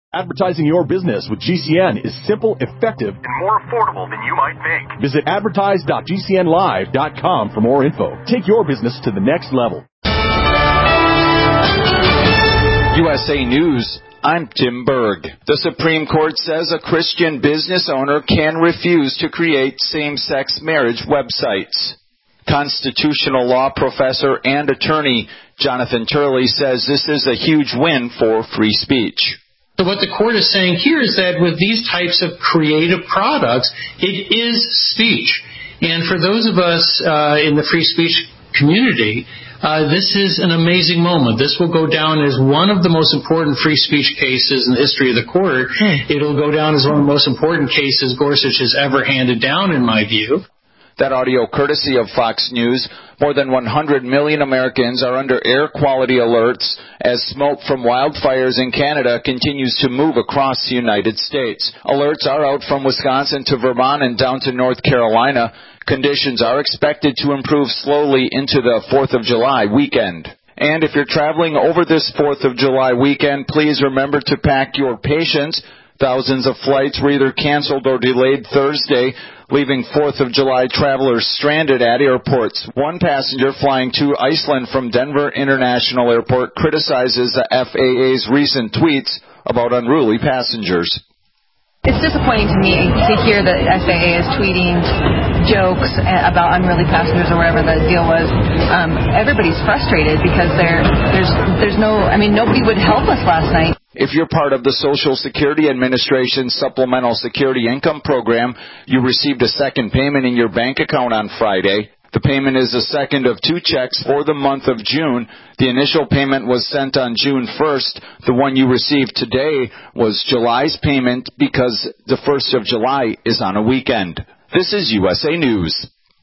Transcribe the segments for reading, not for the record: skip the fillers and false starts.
Advertising your business with GCN is simple, effective, and more affordable than you might think. Visit advertise.gcnlive.com for more info. Take your business to the next level. USA News, I'm Tim Berg. The Supreme Court says a Christian business owner can refuse to create same-sex marriage websites. Constitutional law professor and attorney Jonathan Turley says this is a huge win for free speech. So what the court is saying here is that with these types of creative products, it is speech. And for those of us in the free speech community, this is an amazing moment. This will go down as one of the most important free speech cases in the history of the court. It'll go down as one of the most important cases Gorsuch has ever handed down, in my view. That audio courtesy of Fox News. More than 100 million Americans are under air quality alerts as smoke from wildfires in Canada continues to move across the United States. Alerts are out from Wisconsin to Vermont and down to North Carolina. Conditions are expected to improve slowly into the 4th of July weekend. And if you're traveling over this 4th of July weekend, please remember to pack your patience. Thousands of flights were either canceled or delayed Thursday, leaving 4th of July travelers stranded at airports. One passenger flying to Iceland from Denver International Airport criticizes the FAA's recent tweets about unruly passengers. It's disappointing to me to hear that FAA is tweeting jokes about unruly passengers or whatever the deal was. Everybody's frustrated because there's no, nobody would help us last night. If you're part of the Social Security Administration's Supplemental Security Income Program, you received a second payment in your bank account on Friday. The payment is the second of 2 checks for the month of June. The initial payment was sent on June 1st. The one you received today was July's payment because the 1st of July is on a weekend. This is USA News.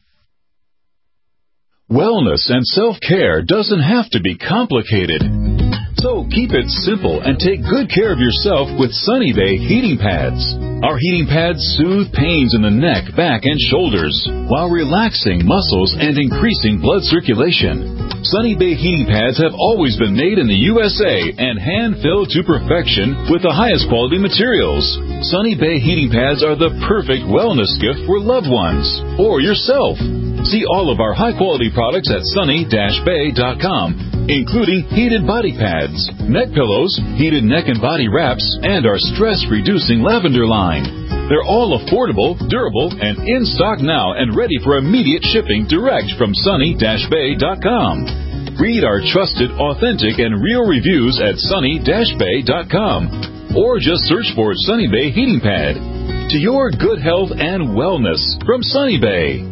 Wellness and self-care doesn't have to be complicated. So keep it simple and take good care of yourself with Sunny Bay heating pads. Our heating pads soothe pains in the neck, back, and shoulders while relaxing muscles and increasing blood circulation. Sunny Bay heating pads have always been made in the USA and hand-filled to perfection with the highest quality materials. Sunny Bay heating pads are the perfect wellness gift for loved ones or yourself. See all of our high-quality products at sunny-bay.com, including heated body pads, neck pillows, heated neck and body wraps, and our stress-reducing lavender line. They're all affordable, durable, and in stock now and ready for immediate shipping direct from sunny-bay.com. Read our trusted, authentic, and real reviews at sunny-bay.com, or just search for Sunny Bay Heating Pad. To your good health and wellness from Sunny Bay.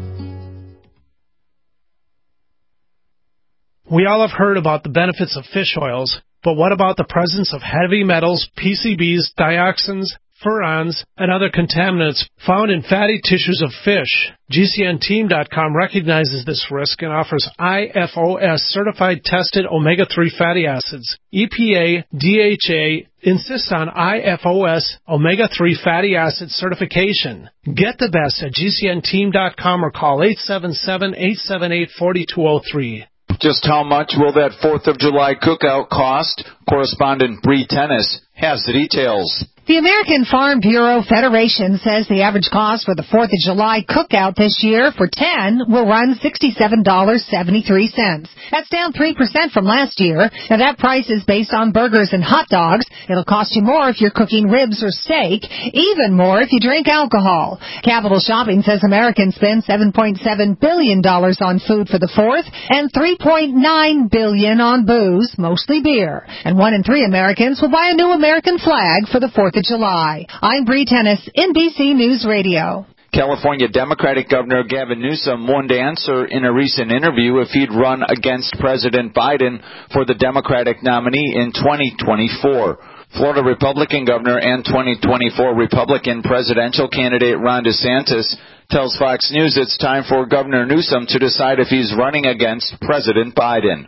We all have heard about the benefits of fish oils, but what about the presence of heavy metals, PCBs, dioxins, furans, and other contaminants found in fatty tissues of fish? GCNteam.com recognizes this risk and offers IFOS certified tested omega-3 fatty acids. EPA, DHA insists on IFOS omega-3 fatty acid certification. Get the best at GCNteam.com or call 877-878-4203. Just how much will that 4th of July cookout cost? Correspondent Bree Tennis has the details. The American Farm Bureau Federation says the average cost for the 4th of July cookout this year for 10 will run $67.73. That's down 3% from last year. Now that price is based on burgers and hot dogs. It'll cost you more if you're cooking ribs or steak, even more if you drink alcohol. Capital Shopping says Americans spend $7.7 billion on food for the 4th and $3.9 billion on booze, mostly beer. And 1 in 3 Americans will buy a new American flag for the 4th of July. I'm Bree Tennis, NBC News Radio. California Democratic Governor Gavin Newsom wouldn't answer in a recent interview if he'd run against President Biden for the Democratic nominee in 2024. Florida Republican Governor and 2024 Republican presidential candidate Ron DeSantis tells Fox News it's time for Governor Newsom to decide if he's running against President Biden.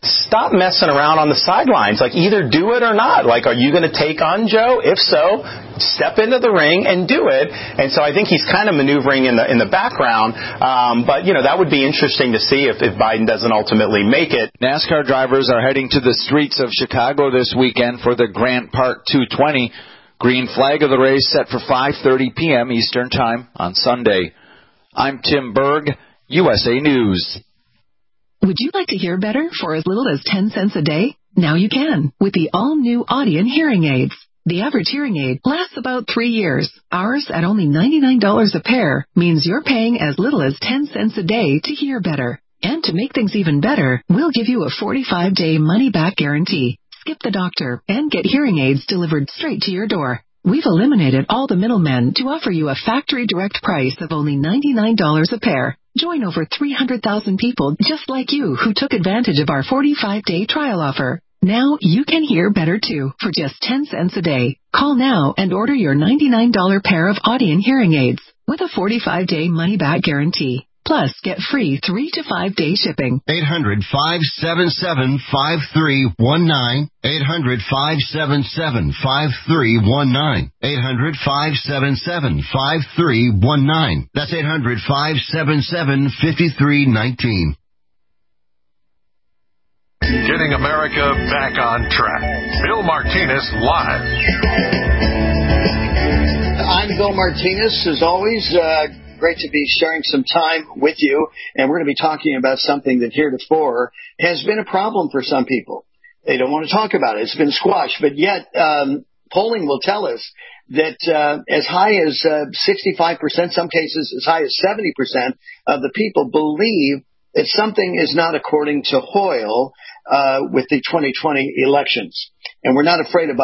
stop messing around on the sidelines. Like, either do it or not. Like, are you going to take on Joe? If so, step into the ring and do it. And so I think he's kind of maneuvering in the background. But, that would be interesting to see if Biden doesn't ultimately make it. NASCAR drivers are heading to the streets of Chicago this weekend for the Grant Park 220. Green flag of the race set for 5:30 p.m. Eastern Time on Sunday. I'm Tim Berg, USA News. Would you like to hear better for as little as 10 cents a day? Now you can with the all-new Audien hearing aids. The average hearing aid lasts about 3 years. Ours, at only $99 a pair, means you're paying as little as 10 cents a day to hear better. And to make things even better, we'll give you a 45-day money-back guarantee. Skip the doctor and get hearing aids delivered straight to your door. We've eliminated all the middlemen to offer you a factory direct price of only $99 a pair. Join over 300,000 people just like you who took advantage of our 45-day trial offer. Now you can hear better too for just 10 cents a day. Call now and order your $99 pair of Audien hearing aids with a 45-day money-back guarantee. Plus, get free 3 to 5 day shipping. 800-577-5319. 800-577-5319. 800-577-5319. That's 800-577-5319. Getting America back on track. Bill Martinez Live. I'm Bill Martinez, as always. Great to be sharing some time with you, and we're going to be talking about something that heretofore has been a problem for some people. They don't want to talk about it. It's been squashed, but yet polling will tell us that as high as 65%, some cases as high as 70% of the people believe that something is not according to Hoyle with the 2020 elections. And we're not afraid to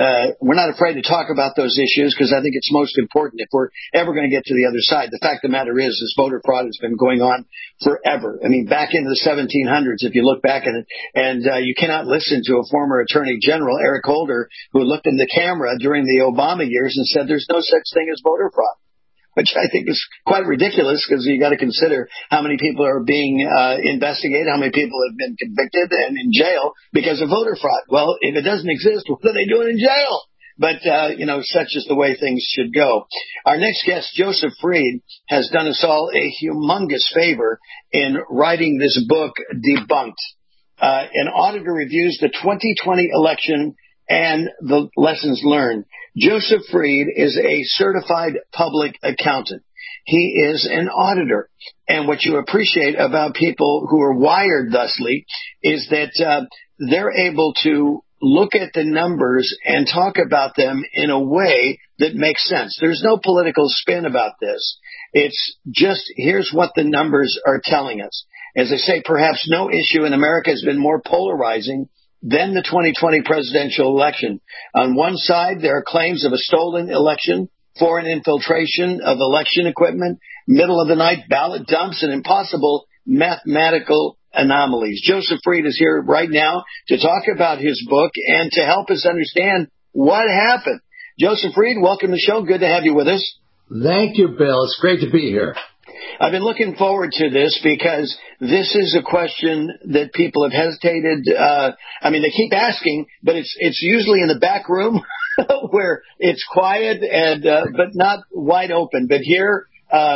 talk about those issues because I think it's most important if we're ever going to get to the other side. The fact of the matter is voter fraud has been going on forever. I mean, back into the 1700s, if you look back at it, and you cannot listen to a former Attorney General, Eric Holder, who looked in the camera during the Obama years and said there's no such thing as voter fraud, which I think is quite ridiculous because you got to consider how many people are being investigated, how many people have been convicted and in jail because of voter fraud. Well, if it doesn't exist, what are they doing in jail? But, such is the way things should go. Our next guest, Joseph Freed, has done us all a humongous favor in writing this book, Debunked. An auditor reviews the 2020 election and the lessons learned. Joseph Freed is a certified public accountant. He is an auditor. And what you appreciate about people who are wired thusly is that they're able to look at the numbers and talk about them in a way that makes sense. There's no political spin about this. It's just here's what the numbers are telling us. As I say, perhaps no issue in America has been more polarizing than the 2020 presidential election. On one side, there are claims of a stolen election, foreign infiltration of election equipment, middle of the night ballot dumps, and impossible mathematical anomalies. Joseph Freed is here right now to talk about his book and to help us understand what happened. Joseph Freed, welcome to the show. Good to have you with us. Thank you, Bill. It's great to be here. I've been looking forward to this because this is a question that people have hesitated. They keep asking, but it's usually in the back room where it's quiet and but not wide open. But here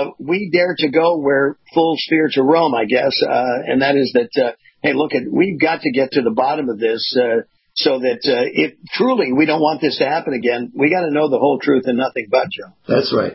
we dare to go where fools fear to roam, I guess, and that is that. Hey, we've got to get to the bottom of this so that if truly we don't want this to happen again, we got to know the whole truth and nothing but, Joe. That's right.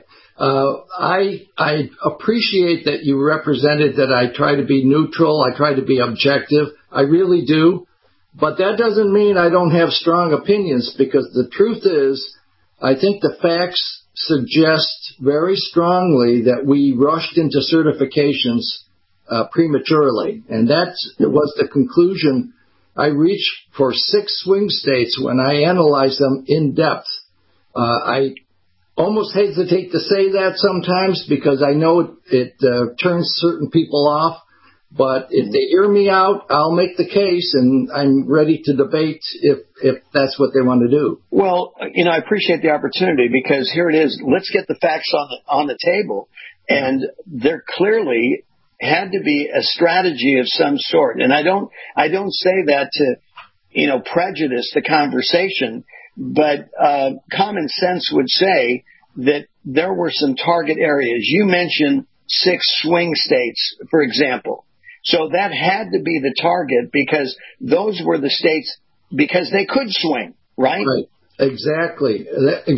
I appreciate that you represented that I try to be neutral. I try to be objective. I really do. But that doesn't mean I don't have strong opinions because the truth is I think the facts suggest very strongly that we rushed into certifications prematurely. And that was the conclusion I reached for 6 swing states when I analyzed them in depth. I almost hesitate to say that sometimes because I know it turns certain people off. But if they hear me out, I'll make the case, and I'm ready to debate if that's what they want to do. Well, I appreciate the opportunity because here it is. Let's get the facts on the table. And there clearly had to be a strategy of some sort. And I don't say that to, prejudice the conversation, but common sense would say that there were some target areas. You mentioned 6 swing states, for example. So that had to be the target because those were the states because they could swing, right? Right. Exactly.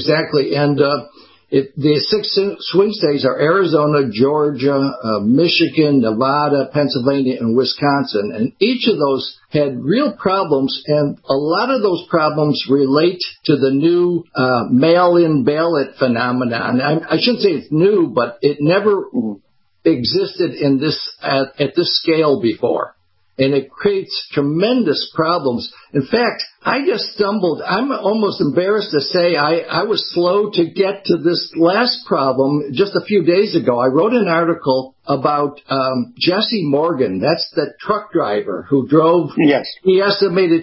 And the 6 swing states are Arizona, Georgia, Michigan, Nevada, Pennsylvania, and Wisconsin. And each of those had real problems, and a lot of those problems relate to the new mail-in ballot phenomenon. I shouldn't say it's new, but it never existed in this at this scale before. And it creates tremendous problems. In fact, I just stumbled. I'm almost embarrassed to say I was slow to get to this last problem just a few days ago. I wrote an article about Jesse Morgan. That's the truck driver who drove. Yes. He estimated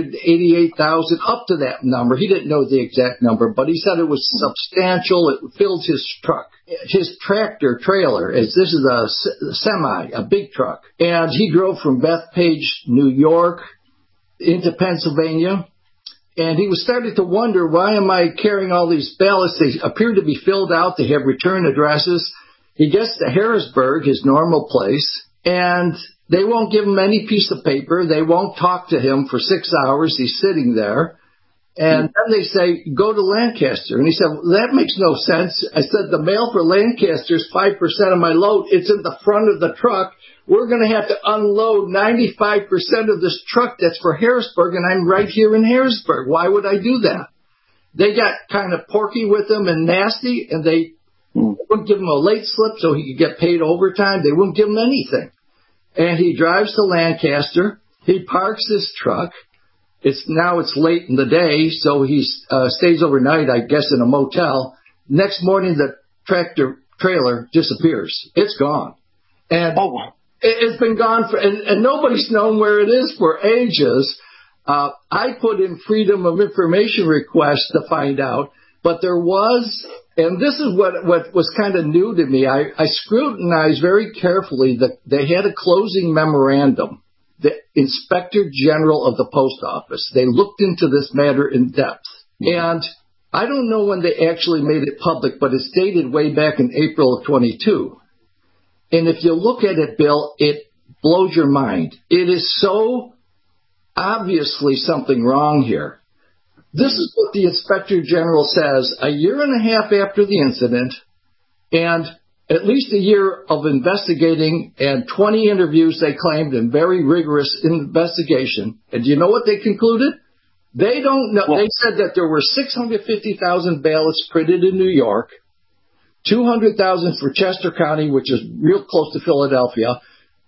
288,000 up to that number. He didn't know the exact number, but he said it was substantial. It filled his truck. His tractor trailer, this is a semi, a big truck. And he drove from Bethpage, New York, into Pennsylvania. And he was starting to wonder, why am I carrying all these ballots? They appear to be filled out. They have return addresses. He gets to Harrisburg, his normal place, and they won't give him any piece of paper. They won't talk to him for 6 hours. He's sitting there. And then they say, go to Lancaster. And he said, well, that makes no sense. I said, the mail for Lancaster is 5% of my load. It's in the front of the truck. We're going to have to unload 95% of this truck that's for Harrisburg, and I'm right here in Harrisburg. Why would I do that? They got kind of porky with him and nasty, and they wouldn't give him a late slip so he could get paid overtime. They wouldn't give him anything. And he drives to Lancaster. He parks his truck. It's late in the day, so he stays overnight, I guess, in a motel. Next morning, the tractor trailer disappears. It's gone. And it's been gone and nobody's known where it is for ages. I put in Freedom of Information request to find out, but there was, and this is what was kind of new to me. I scrutinized very carefully that they had a closing memorandum. The Inspector General of the Post Office. They looked into this matter in depth. And I don't know when they actually made it public, but it's dated way back in April of 22. And if you look at it, Bill, it blows your mind. It is so obviously something wrong here. This is what the Inspector General says a year and a half after the incident, and at least a year of investigating and 20 interviews, they claimed, and very rigorous investigation. And do you know what they concluded? They don't know. They said that there were 650,000 ballots printed in New York, 200,000 for Chester County, which is real close to Philadelphia,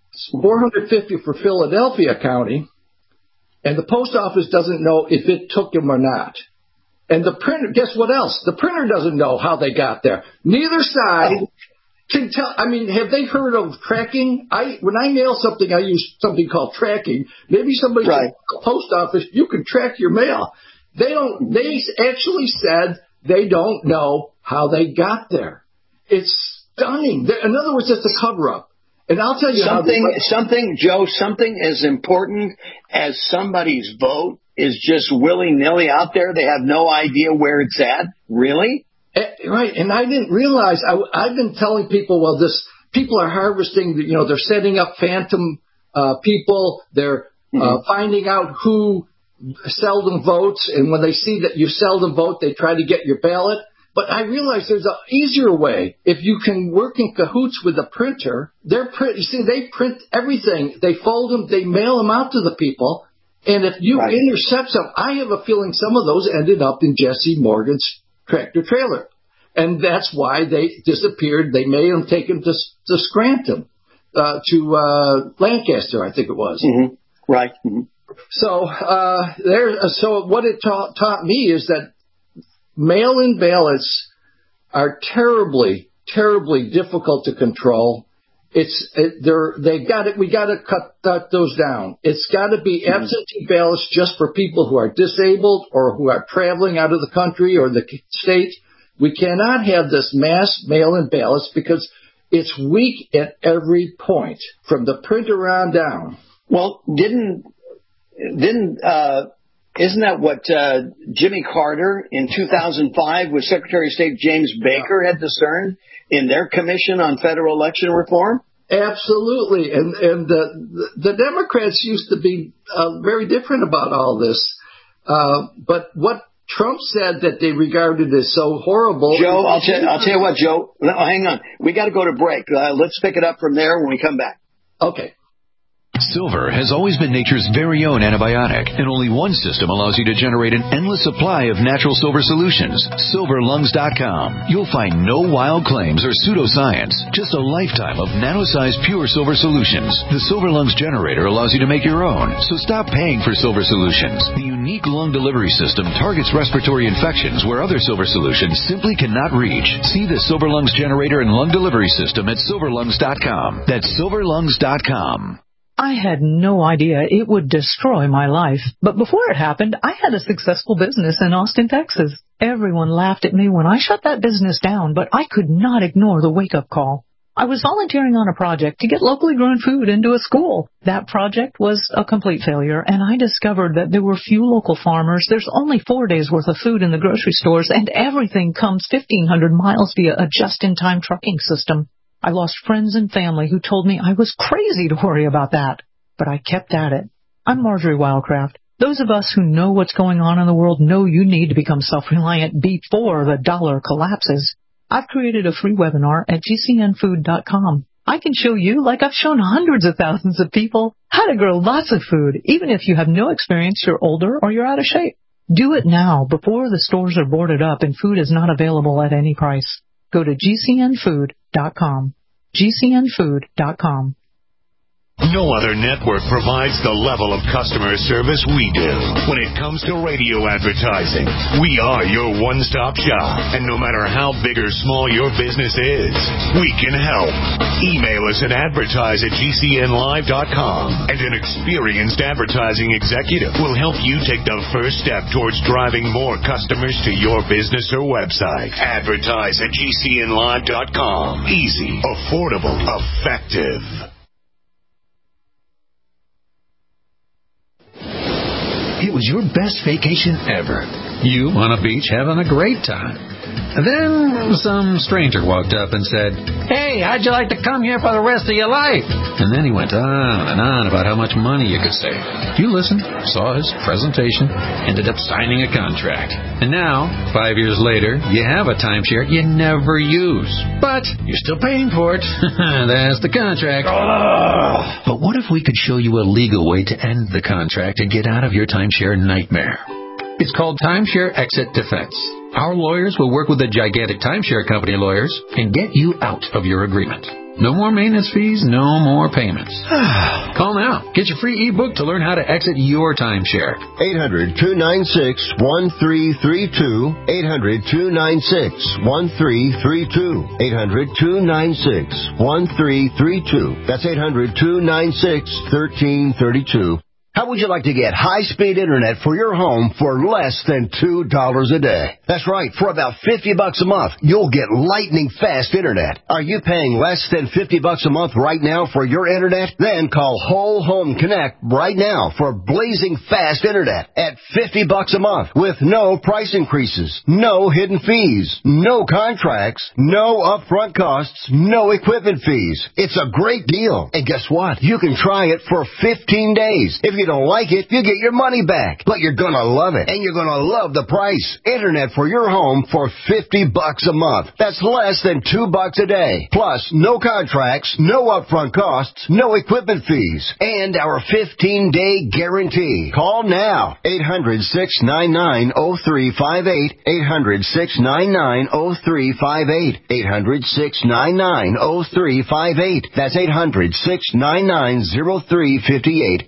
450 for Philadelphia County, and the post office doesn't know if it took them or not. And the printer, guess what else? The printer doesn't know how they got there. Neither side can tell. I mean, have they heard of tracking? When I mail something, I use something called tracking. Maybe somebody at the post office, you can track your mail. They don't. They actually said they don't know how they got there. It's stunning. In other words, it's a cover-up. And I'll tell you something as important as somebody's vote is just willy-nilly out there. They have no idea where it's at. Really? Right, and I didn't realize. I've been telling people, well, people are harvesting. They're setting up phantom people. They're finding out who seldom votes, and when they see that you seldom vote, they try to get your ballot. But I realize there's an easier way. If you can work in cahoots with the printer, they print everything. They fold them, they mail them out to the people, and if you intercept some, I have a feeling some of those ended up in Jesse Morgan's tractor trailer. And that's why they disappeared. They made them take them to Scranton, to Lancaster, I think it was. Mm-hmm. Right. Mm-hmm. So what it taught me is that mail-in ballots are terribly, terribly difficult to control. We got to cut those down. It's got to be absentee ballots just for people who are disabled or who are traveling out of the country or the state. We cannot have this mass mail-in ballots because It's weak at every point, from the printer on down. Well, isn't that what Jimmy Carter in 2005 with Secretary of State James Baker had discerned in their commission on federal election reform? Absolutely. And the Democrats used to be very different about all this. But what Trump said that they regarded as so horrible. Joe, I'll tell you what, Joe. No, hang on. We got to go to break. Let's pick it up from there when we come back. Okay. Silver has always been nature's very own antibiotic, and only one system allows you to generate an endless supply of natural silver solutions. SilverLungs.com. You'll find no wild claims or pseudoscience, just a lifetime of nano-sized pure silver solutions. The Silver Lungs generator allows you to make your own, so stop paying for silver solutions. The unique lung delivery system targets respiratory infections where other silver solutions simply cannot reach. See the Silver Lungs generator and lung delivery system at SilverLungs.com. That's SilverLungs.com. I had no idea it would destroy my life. But before it happened, I had a successful business in Austin, Texas. Everyone laughed at me when I shut that business down, but I could not ignore the wake-up call. I was volunteering on a project to get locally grown food into a school. That project was a complete failure, and I discovered that there were few local farmers. There's only 4 days' worth of food in the grocery stores, and everything comes 1,500 miles via a just-in-time trucking system. I lost friends and family who told me I was crazy to worry about that. But I kept at it. I'm Marjorie Wildcraft. Those of us who know what's going on in the world know you need to become self-reliant before the dollar collapses. I've created a free webinar at gcnfood.com. I can show you, like I've shown hundreds of thousands of people, how to grow lots of food, even if you have no experience, you're older, or you're out of shape. Do it now, before the stores are boarded up and food is not available at any price. Go to gcnfood.com. gcnfood.com. No other network provides the level of customer service we do. When it comes to radio advertising, we are your one-stop shop. And no matter how big or small your business is, we can help. Email us at advertise@gcnlive.com, and an experienced advertising executive will help you take the first step towards driving more customers to your business or website. Advertise at gcnlive.com. Easy, affordable, effective. It was your best vacation ever. You on a beach having a great time. Then some stranger walked up and said, "Hey, how'd you like to come here for the rest of your life?" And then he went on and on about how much money you could save. You listened, saw his presentation, ended up signing a contract. And now, 5 years later, you have a timeshare you never use. But you're still paying for it. That's the contract. But what if we could show you a legal way to end the contract and get out of your timeshare nightmare? It's called Timeshare Exit Defense. Our lawyers will work with the gigantic timeshare company lawyers and get you out of your agreement. No more maintenance fees, no more payments. Call now. Get your free ebook to learn how to exit your timeshare. 800-296-1332. 800-296-1332. 800-296-1332. That's 800-296-1332. How would you like to get high-speed internet for your home for less than $2 a day? That's right. For about $50 a month, you'll get lightning-fast internet. Are you paying less than $50 a month right now for your internet? Then call Whole Home Connect right now for blazing fast internet at $50 a month with no price increases, no hidden fees, no contracts, no upfront costs, no equipment fees. It's a great deal. And guess what? You can try it for 15 days. If you don't like it, you get your money back. But you're going to love it. And you're going to love the price. Internet for your home for $50 a month. That's less than $2 a day. Plus, no contracts, no upfront costs, no equipment fees, and our 15-day guarantee. Call now. 800-699-0358. 800-699-0358. 800-699-0358. That's 800-699-0358.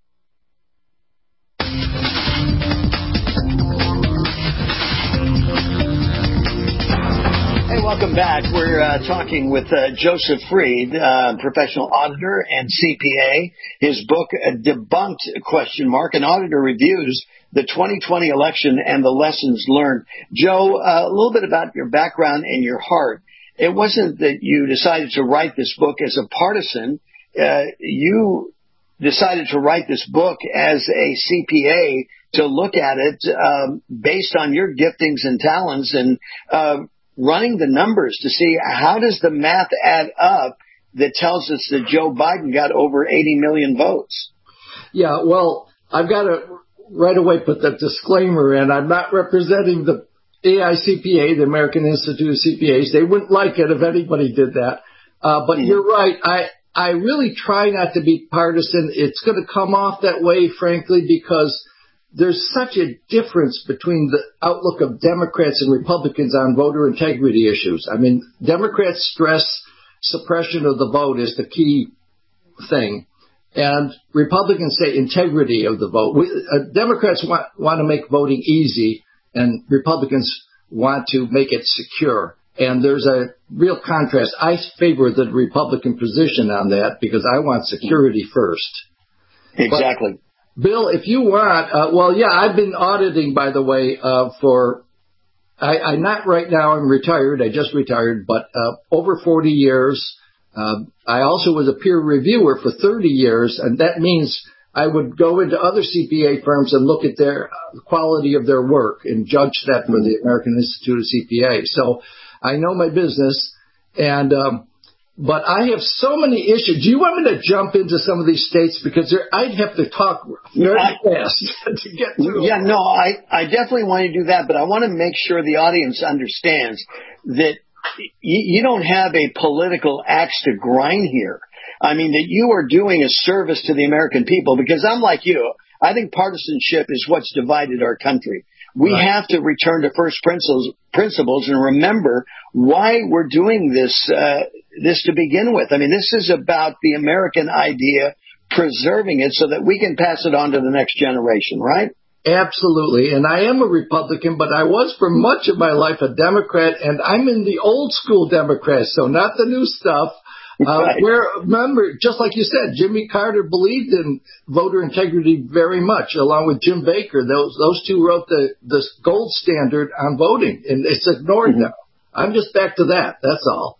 Welcome back. We're talking with Joseph Freed, professional auditor and CPA. His book, Debunked, an auditor reviews the 2020 election and the lessons learned. Joe, a little bit about your background and your heart. it wasn't that you decided to write this book as a partisan. You decided to write this book as a CPA to look at it based on your giftings and talents and running the numbers to see how does the math add up that tells us that Joe Biden got over 80 million votes. Yeah, well, I've got to right away put that disclaimer in. I'm not representing the AICPA, the American Institute of CPAs. They wouldn't like it if anybody did that. But you're right. I really try not to be partisan. It's going to come off that way, frankly, because there's such a difference between the outlook of Democrats and Republicans on voter integrity issues. I mean, Democrats stress suppression of the vote is the key thing, and Republicans say integrity of the vote. Democrats want to make voting easy, and Republicans want to make it secure. And there's a real contrast. I favor the Republican position on that because I want security first. Exactly. But, Bill, if you want, I've been auditing, by the way, I'm not right now, I'm retired, I just retired, but over 40 years. I also was a peer reviewer for 30 years, and that means I would go into other CPA firms and look at their quality of their work and judge that for the American Institute of CPA. So I know my business, but I have so many issues. Do you want me to jump into some of these states? Because I'd have to talk very fast to get through. Yeah, no, I definitely want to do that, but I want to make sure the audience understands that you don't have a political axe to grind here. I mean, that you are doing a service to the American people, because I'm like you. I think partisanship is what's divided our country. We have to return to first principles and remember why we're doing this to begin with. I mean, this is about the American idea, preserving it so that we can pass it on to the next generation, right? Absolutely. And I am a Republican, but I was for much of my life a Democrat, and I'm in the old school Democrats, so not the new stuff. Where, remember, just like you said, Jimmy Carter believed in voter integrity very much, along with Jim Baker. Those two wrote the gold standard on voting, and it's ignored now. I'm just back to that. That's all.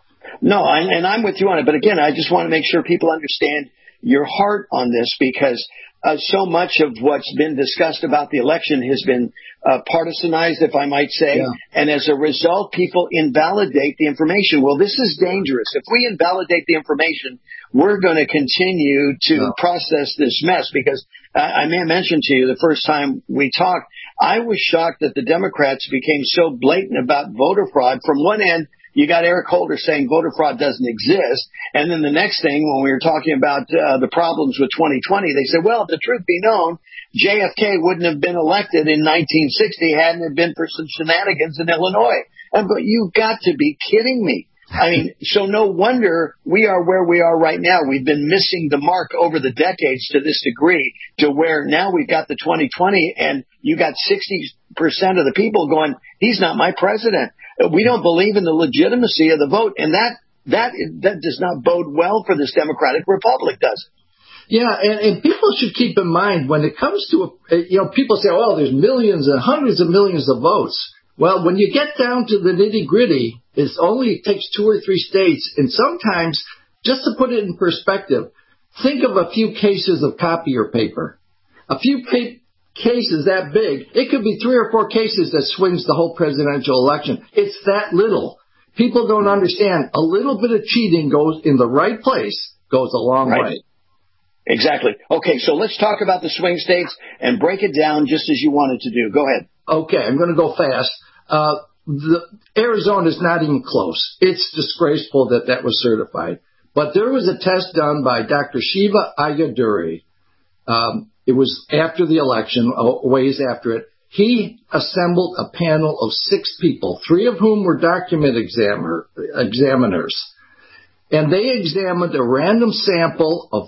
No, and I'm with you on it. But again, I just want to make sure people understand your heart on this, because so much of what's been discussed about the election has been partisanized, if I might say. Yeah. And as a result, people invalidate the information. Well, this is dangerous. If we invalidate the information, we're going to continue to process this mess, because I may have mentioned to you the first time we talked, I was shocked that the Democrats became so blatant about voter fraud. From one end, you got Eric Holder saying voter fraud doesn't exist. And then the next thing, when we were talking about the problems with 2020, they said, well, if the truth be known, JFK wouldn't have been elected in 1960 hadn't it been for some shenanigans in Illinois. I'm going, you've got to be kidding me. I mean, so no wonder we are where we are right now. We've been missing the mark over the decades to this degree, to where now we've got the 2020 and you got 60% of the people going, he's not my president. We don't believe in the legitimacy of the vote, and that does not bode well for this Democratic Republic, does it? Yeah, and people should keep in mind when it comes to, people say, oh, there's millions and hundreds of millions of votes. Well, when you get down to the nitty-gritty, it only takes 2 or 3 states, and sometimes, just to put it in perspective, think of a few cases of copier paper. A few cases that big, it could be 3 or 4 cases that swings the whole presidential election. It's that little. People don't understand. A little bit of cheating goes in the right place, goes a long way. Exactly. Okay, so let's talk about the swing states and break it down just as you wanted to do. Go ahead. Okay, I'm going to go fast. Arizona is not even close. It's disgraceful that was certified. But there was a test done by Dr. Shiva Ayyadurai. It was after the election, ways after it. He assembled a panel of 6 people, 3 of whom were document examiners. And they examined a random sample of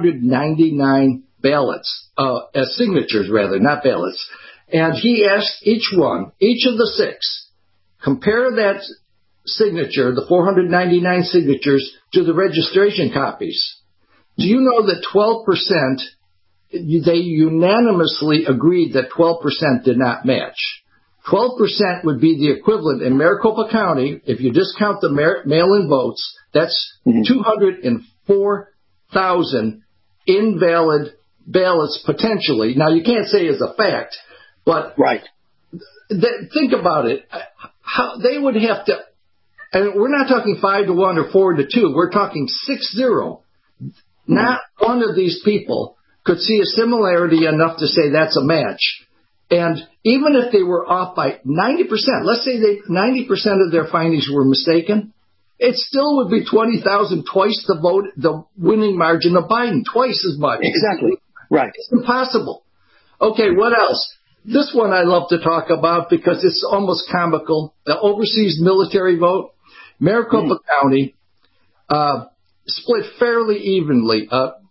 499 ballots, signatures rather, not ballots. And he asked each of the 6, compare that signature, the 499 signatures, to the registration copies. Do you know that 12%, they unanimously agreed that 12% did not match? 12% would be the equivalent in Maricopa County. If you discount the mail-in votes, that's 204,000 invalid ballots potentially. Now, you can't say as a fact, but think about it. How they would have to, and we're not talking 5-1 or 4-2. We're talking 6-0. Not one of these people could see a similarity enough to say that's a match. And even if they were off by 90%, let's say 90% of their findings were mistaken, it still would be 20,000, twice the winning margin of Biden, twice as much. Exactly. Right. It's impossible. Okay, what else? This one I love to talk about because it's almost comical. The overseas military vote. Maricopa County split fairly evenly.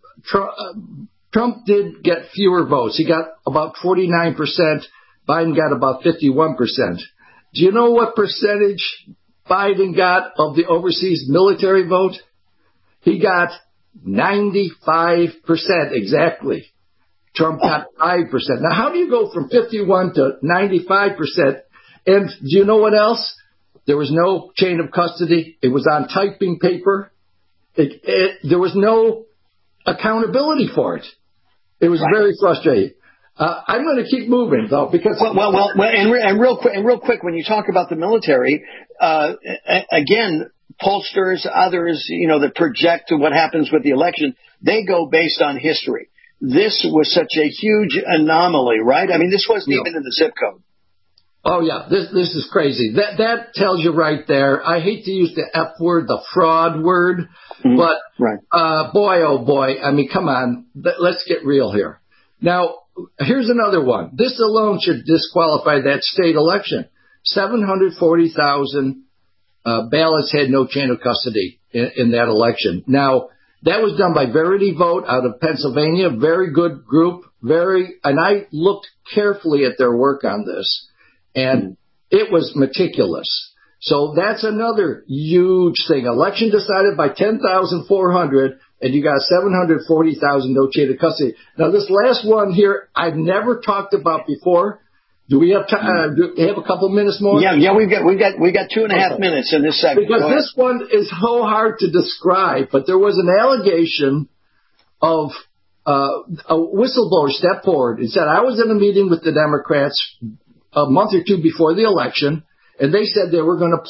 Trump did get fewer votes. He got about 49%. Biden got about 51%. Do you know what percentage Biden got of the overseas military vote? He got 95% exactly. Trump got 5%. Now, how do you go from 51 to 95%? And do you know what else? There was no chain of custody. It was on typing paper. There was no accountability for it. It was very frustrating. I'm going to keep moving, though, because and real quick, when you talk about the military, again, pollsters, others, that project to what happens with the election, they go based on history. This was such a huge anomaly, right? I mean, this wasn't even in the zip code. Oh yeah, this is crazy. That tells you right there. I hate to use the F word, the fraud word, but boy, oh boy, I mean, come on, let's get real here. Now, here's another one. This alone should disqualify that state election. 740,000 ballots had no chain of custody in that election. Now, that was done by Verity Vote out of Pennsylvania. Very good group. And I looked carefully at their work on this, and it was meticulous. So that's another huge thing. Election decided by 10,400, and you got 740,000 no chain of custody. Now, this last one here, I've never talked about before. Do we have time? Do we have a couple minutes more? Yeah. We've got 2.5 minutes in this segment. Because this one is so hard to describe. But there was an allegation of a whistleblower stepped forward and said, I was in a meeting with the Democrats a month or two before the election, and they said they were going to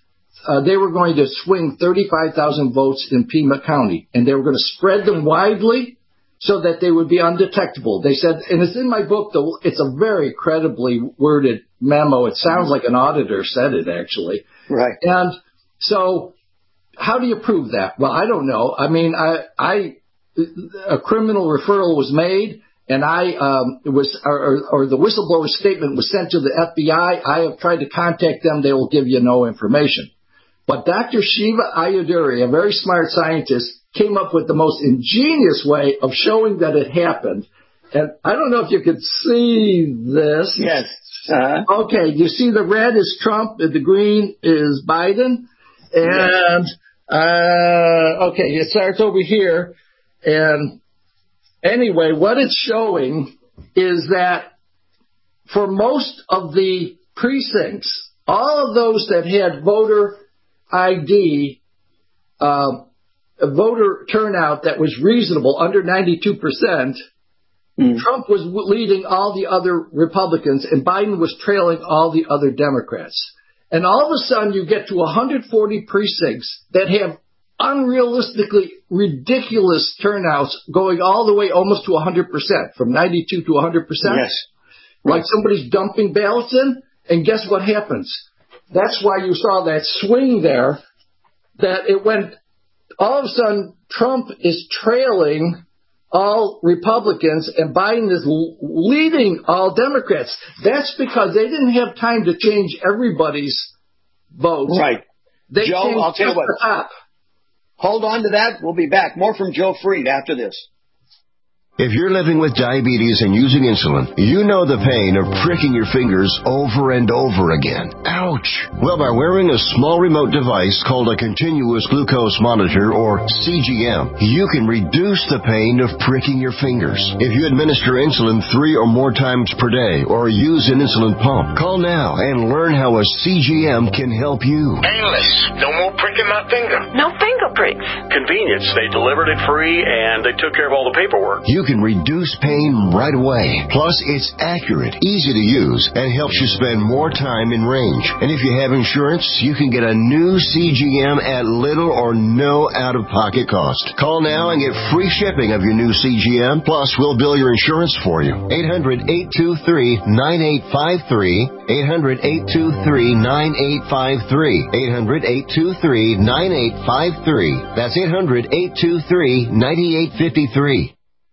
swing 35,000 votes in Pima County, and they were going to spread them widely so that they would be undetectable. They said, and it's in my book, though, it's a very credibly worded memo. It sounds like an auditor said it, actually. Right. And so how do you prove that? Well, I don't know. I mean, a criminal referral was made, and the whistleblower statement was sent to the FBI. I have tried to contact them. They will give you no information. But Dr. Shiva Ayyadurai, a very smart scientist, came up with the most ingenious way of showing that it happened. And I don't know if you could see this. Yes. Okay, you see the red is Trump and the green is Biden. And, okay, it starts over here. And anyway, what it's showing is that for most of the precincts, all of those that had voter ID, voter turnout that was reasonable, under 92%, Trump was leading all the other Republicans, and Biden was trailing all the other Democrats. And all of a sudden, you get to 140 precincts that have unrealistically ridiculous turnouts going all the way almost to 100%, from 92 to 100%. Yes. Like somebody's dumping ballots in, and guess what happens? That's why you saw that swing there, that it went, all of a sudden, Trump is trailing all Republicans and Biden is leading all Democrats. That's because they didn't have time to change everybody's votes. Right. They Joe, I'll tell you what. Top. Hold on to that. We'll be back. More from Joe Freed after this. If you're living with diabetes and using insulin, you know the pain of pricking your fingers over and over again. Ouch! Well, by wearing a small remote device called a continuous glucose monitor, or CGM, you can reduce the pain of pricking your fingers. If you administer insulin 3 or more times per day or use an insulin pump, call now and learn how a CGM can help you. Painless. No more pricking my finger. No finger pricks. Convenience. They delivered it free and they took care of all the paperwork. You can reduce pain right away. Plus, it's accurate, easy to use, and helps you spend more time in range. And if you have insurance, you can get a new CGM at little or no out-of-pocket cost. Call now and get free shipping of your new CGM. Plus, we'll bill your insurance for you. 800-823-9853. 800-823-9853. 800-823-9853. That's 800-823-9853.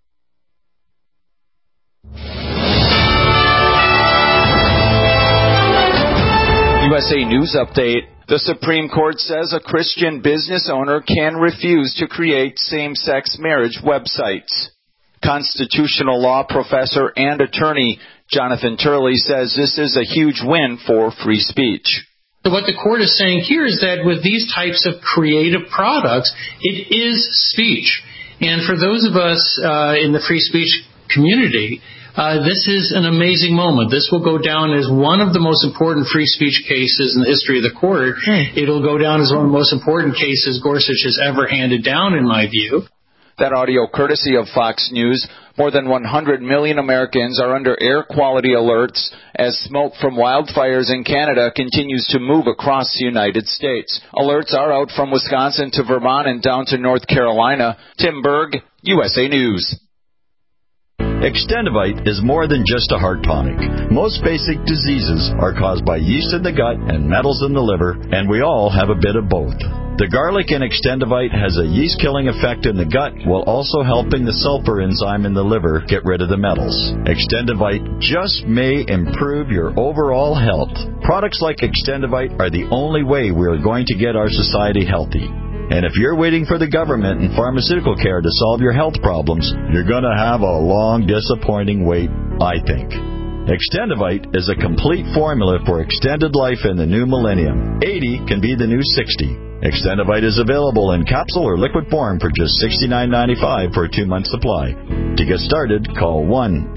USA News Update. The Supreme Court says a Christian business owner can refuse to create same-sex marriage websites. Constitutional law professor and attorney Jonathan Turley says this is a huge win for free speech. So what the court is saying here is that with these types of creative products, it is speech. And for those of us in the free speech community, this is an amazing moment. This will go down as one of the most important free speech cases in the history of the court. It'll go down as one of the most important cases Gorsuch has ever handed down, in my view. That audio courtesy of Fox News. More than 100 million Americans are under air quality alerts as smoke from wildfires in Canada continues to move across the United States. Alerts are out from Wisconsin to Vermont and down to North Carolina. Tim Berg, USA News. Extendivite is more than just a heart tonic. Most basic diseases are caused by yeast in the gut and metals in the liver, and we all have a bit of both. The garlic in Extendivite has a yeast-killing effect in the gut while also helping the sulfur enzyme in the liver get rid of the metals. Extendivite just may improve your overall health. Products like Extendivite are the only way we are going to get our society healthy. And if you're waiting for the government and pharmaceutical care to solve your health problems, you're going to have a long, disappointing wait, I think. Extendivite is a complete formula for extended life in the new millennium. 80 can be the new 60. Extendivite is available in capsule or liquid form for just $69.95 for a 2-month supply. To get started, call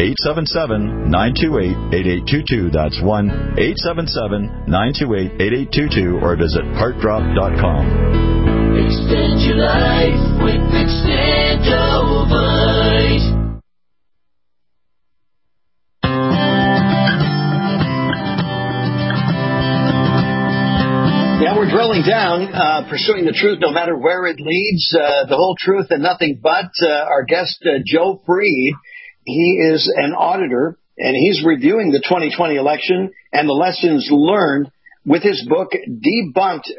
1-877-928-8822. That's 1-877-928-8822 or visit heartdrop.com. Extend your life with Extendivite. Yeah, we're drilling down, pursuing the truth no matter where it leads, the whole truth and nothing but. Our guest, Joe Freed, he is an auditor, and he's reviewing the 2020 election and the lessons learned with his book, Debunked?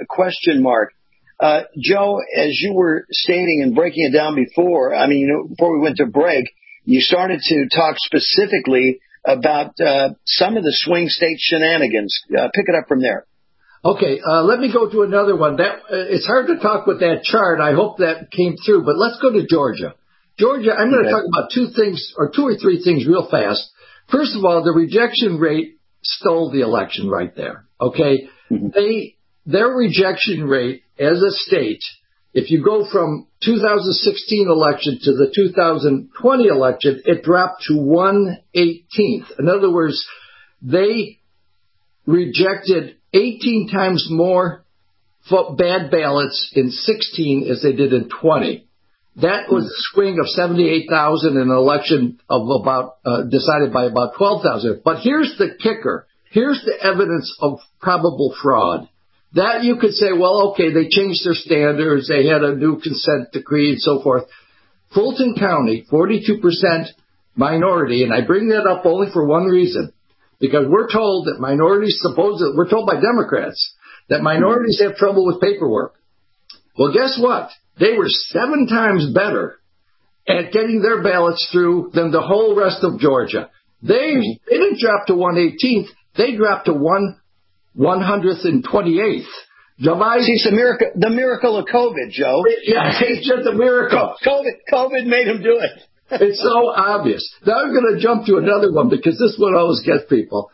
Joe, as you were stating and breaking it down before, before we went to break, you started to talk specifically about some of the swing state shenanigans. Pick it up from there. Okay, let me go to another one. It's hard to talk with that chart. I hope that came through, but let's go to Georgia. Georgia, I'm going to talk about two or three things real fast. First of all, the rejection rate stole the election right there. Okay, their rejection rate as a state, if you go from 2016 election to the 2020 election, it dropped to 1/18. In other words, they rejected 18 times more bad ballots in 16 as they did in 20. That was a swing of 78,000 in an election of decided by about 12,000. But here's the kicker. Here's the evidence of probable fraud. That you could say, well, okay, they changed their standards. They had a new consent decree and so forth. Fulton County, 42% minority, and I bring that up only for one reason. Because we're told that we're told by Democrats that minorities have trouble with paperwork. Well, guess what? They were 7 times better at getting their ballots through than the whole rest of Georgia. They didn't drop to 1/18th. They dropped to 1/128th. See, it's the miracle of COVID, Joe. Yeah, it's just a miracle. COVID made them do it. It's so obvious. Now I'm going to jump to another one because this one always gets people.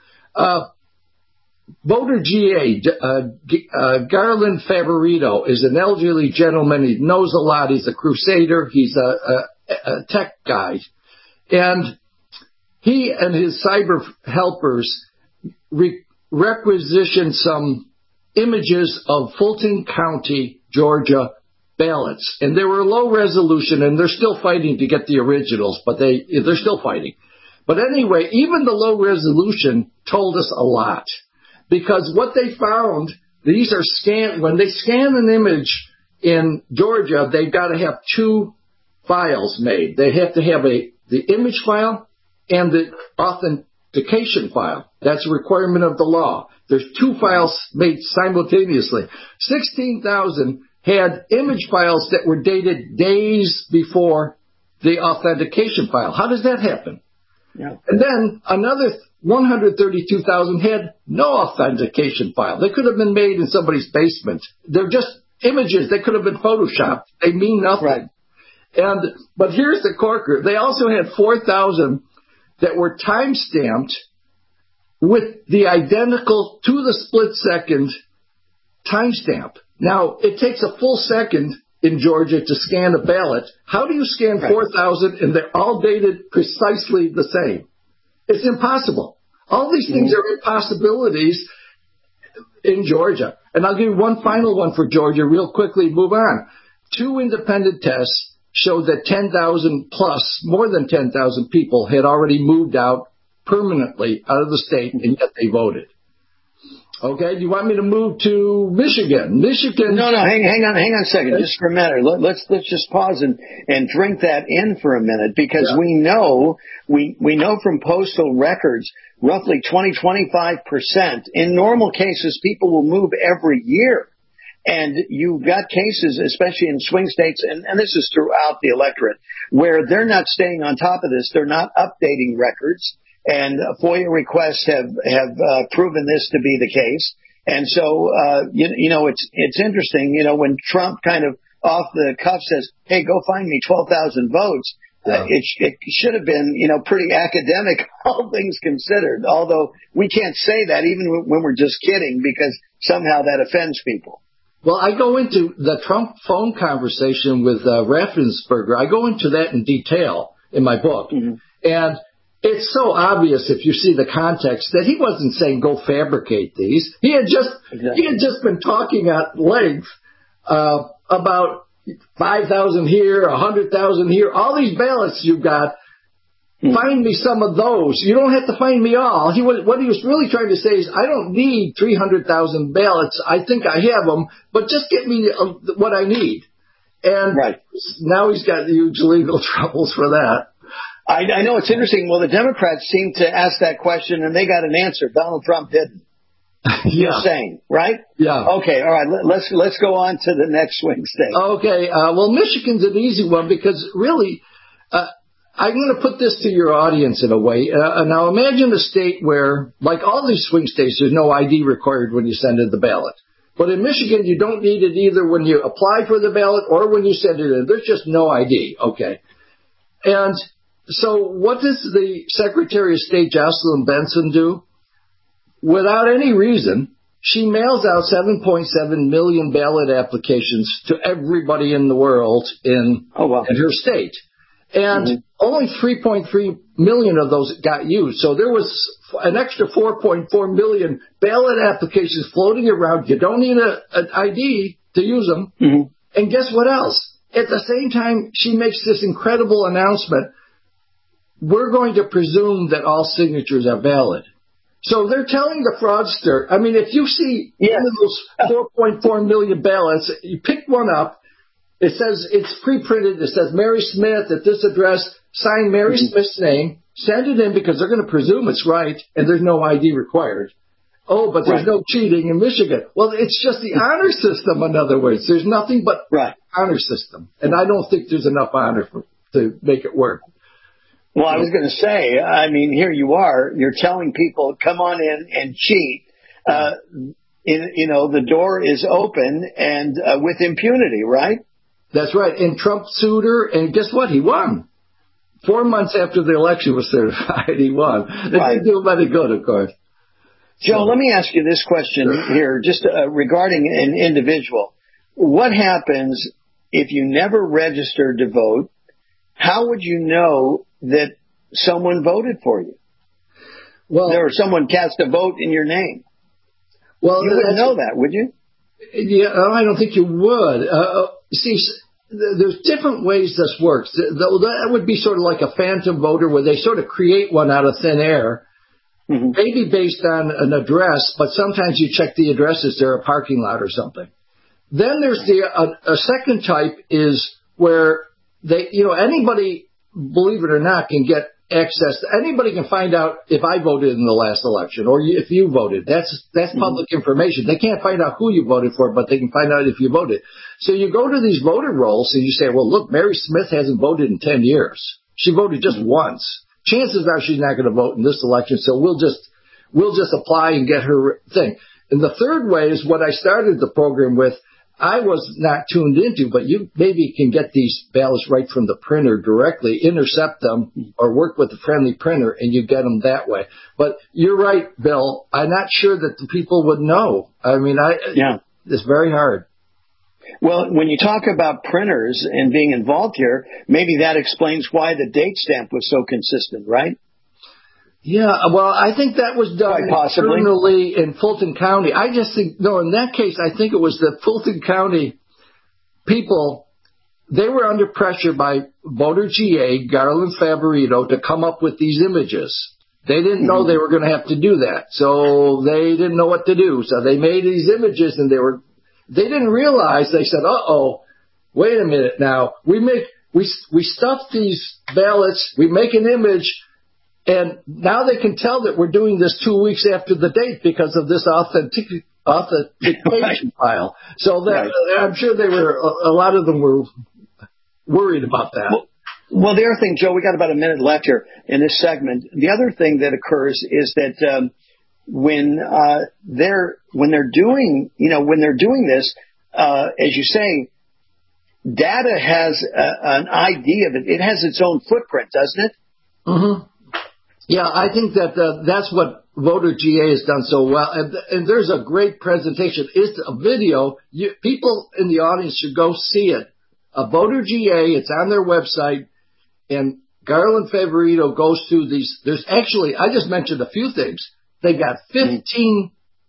Voter GA, Garland Favorito, is an elderly gentleman. He knows a lot. He's a crusader. He's a tech guy. And he and his cyber helpers requisitioned some images of Fulton County, Georgia ballots. And they were low resolution, and they're still fighting to get the originals, but they're still fighting. But anyway, even the low resolution told us a lot. Because what they found, these are scanned, when they scan an image in Georgia, they've got to have two files made. They have to have the image file and the authentication file. That's a requirement of the law. There's two files made simultaneously. 16,000 had image files that were dated days before the authentication file. How does that happen? Yeah. And then another 132,000 had no authentication file. They could have been made in somebody's basement. They're just images. They could have been photoshopped. They mean nothing. Right. But here's the corker. They also had 4,000 that were time-stamped with the identical to the split-second timestamp. Now, it takes a full second in Georgia to scan a ballot. How do you scan 4,000 and they're all dated precisely the same? It's impossible. All these things are impossibilities in Georgia. And I'll give you one final one for Georgia real quickly, move on. 2 independent tests showed that 10,000 plus, more than 10,000 people had already moved out permanently out of the state, and yet they voted. Okay, do you want me to move to Michigan? No, hang on a second, just for a minute. Let's just pause and drink that in for a minute, because we know from postal records, roughly 20-25%. In normal cases, people will move every year. And you've got cases, especially in swing states, and this is throughout the electorate, where they're not staying on top of this. They're not updating records. And FOIA requests have proven this to be the case. And so, it's interesting, when Trump kind of off the cuff says, hey, go find me 12,000 votes. It should have been, pretty academic, all things considered. Although we can't say that even when we're just kidding, because somehow that offends people. Well, I go into the Trump phone conversation with Raffensperger. I go into that in detail in my book. Mm-hmm. And it's so obvious if you see the context that he wasn't saying go fabricate these. He had just been talking at length about 5,000 here, 100,000 here, all these ballots you've got. Find me some of those. You don't have to find me all. What he was really trying to say is, I don't need 300,000 ballots. I think I have them, but just get me what I need. And now he's got huge legal troubles for that. I know, it's interesting. Well, the Democrats seem to ask that question, and they got an answer. Donald Trump didn't. You're saying, right? Yeah. Okay, all right. Let's go on to the next swing state. Okay. Well, Michigan's an easy one because really, I'm going to put this to your audience in a way. Now, imagine a state where, like all these swing states, there's no ID required when you send in the ballot. But in Michigan, you don't need it either when you apply for the ballot or when you send it in. There's just no ID. Okay. And so what does the Secretary of State, Jocelyn Benson, do? Without any reason, she mails out 7.7 million ballot applications to everybody in the world in her state. And only 3.3 million of those got used. So there was an extra 4.4 million ballot applications floating around. You don't need an ID to use them. Mm-hmm. And guess what else? At the same time, she makes this incredible announcement. We're going to presume that all signatures are valid. So they're telling the fraudster, I mean, if you see one of those 4.4 million ballots, you pick one up. It says, it's pre-printed. It says Mary Smith at this address, sign Mary Smith's name, send it in because they're going to presume it's right and there's no ID required. Oh, but there's no cheating in Michigan. Well, it's just the honor system, in other words. There's nothing but honor system. And I don't think there's enough honor to make it work. Well, I was going to say, I mean, here you are. You're telling people, come on in and cheat. The door is open and with impunity, right? That's right. And Trump sued her, and guess what? He won. 4 months after the election was certified, he won. It didn't do him any good, of course. Joe, let me ask you this question here, just regarding an individual. What happens if you never registered to vote? How would you know that someone voted for you? Or someone cast a vote in your name? Well, you wouldn't know that, would you? Yeah, I don't think you would. See, there's different ways this works. That would be sort of like a phantom voter where they sort of create one out of thin air. Maybe based on an address, but sometimes you check the address, is there a parking lot or something? Then there's a second type is where anybody, believe it or not, can get access. Anybody can find out if I voted in the last election or if you voted. That's public information. They can't find out who you voted for, but they can find out if you voted. So you go to these voter rolls and you say, well, look, Mary Smith hasn't voted in 10 years. She voted just once. Chances are she's not going to vote in this election, so we'll just apply and get her thing. And the third way is what I started the program with. I was not tuned into, but you maybe can get these ballots right from the printer directly, intercept them, or work with a friendly printer, and you get them that way. But you're right, Bill. I'm not sure that the people would know. I mean, it's very hard. Well, when you talk about printers and being involved here, maybe that explains why the date stamp was so consistent, right? Yeah, well, I think that was done internally in Fulton County. I just think, no, in that case, I think it was the Fulton County people, they were under pressure by voter GA, Garland Favorito, to come up with these images. They didn't know they were going to have to do that, so they didn't know what to do. So they made these images, and they didn't realize, they said, wait a minute now, we stuff these ballots, we make an image, and now they can tell that we're doing this 2 weeks after the date because of this authentication file. So I'm sure a lot of them were worried about that. Well, the other thing, Joe, we got about a minute left here in this segment. The other thing that occurs is that when they're doing this, as you say, data has an ID of it. It has its own footprint, doesn't it? Mm-hmm. Yeah, I think that's what Voter GA has done so well. And there's a great presentation. It's a video. People in the audience should go see it. A Voter GA, it's on their website, and Garland Favorito goes through these. There's actually, I just mentioned a few things. They got 15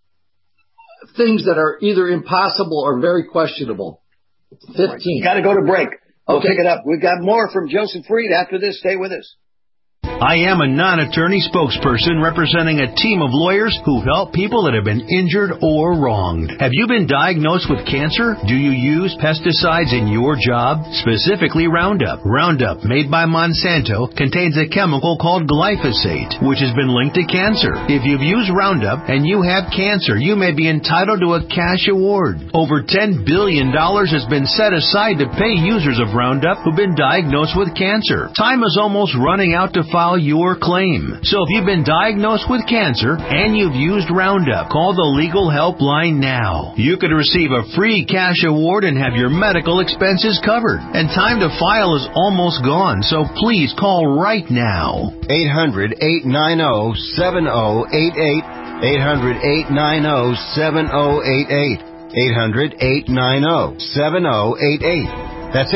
things that are either impossible or very questionable. 15. Got to go to break. We'll pick it up. We've got more from Joseph Freed after this. Stay with us. I am a non-attorney spokesperson representing a team of lawyers who help people that have been injured or wronged. Have you been diagnosed with cancer? Do you use pesticides in your job? Specifically Roundup. Roundup, made by Monsanto, contains a chemical called glyphosate, which has been linked to cancer. If you've used Roundup and you have cancer, you may be entitled to a cash award. Over $10 billion has been set aside to pay users of Roundup who've been diagnosed with cancer. Time is almost running out to file your claim. So if you've been diagnosed with cancer and you've used Roundup, call the legal helpline now. You could receive a free cash award and have your medical expenses covered. And time to file is almost gone, so please call right now. 800-890-7088. 800-890-7088. 800-890-7088. That's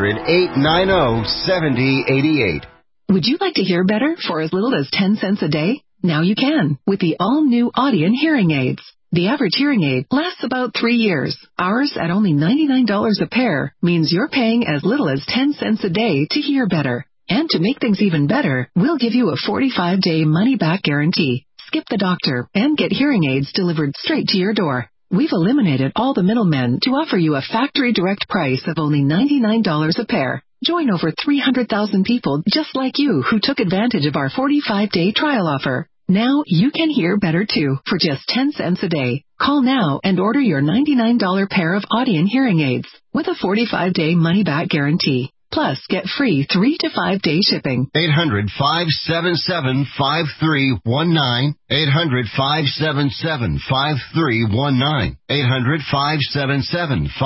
800-890-7088. Would you like to hear better for as little as 10 cents a day? Now you can with the all-new Audien hearing aids. The average hearing aid lasts about 3 years. Ours at only $99 a pair means you're paying as little as 10 cents a day to hear better. And to make things even better, we'll give you a 45-day money-back guarantee. Skip the doctor and get hearing aids delivered straight to your door. We've eliminated all the middlemen to offer you a factory direct price of only $99 a pair. Join over 300,000 people just like you who took advantage of our 45-day trial offer. Now you can hear better too for just 10 cents a day. Call now and order your $99 pair of Audien hearing aids with a 45-day money-back guarantee. Plus, get free 3 to 5 day shipping. 800-577-5319. 800-577-5319.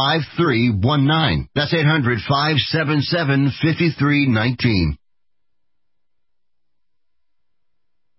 800-577-5319. That's 800-577-5319.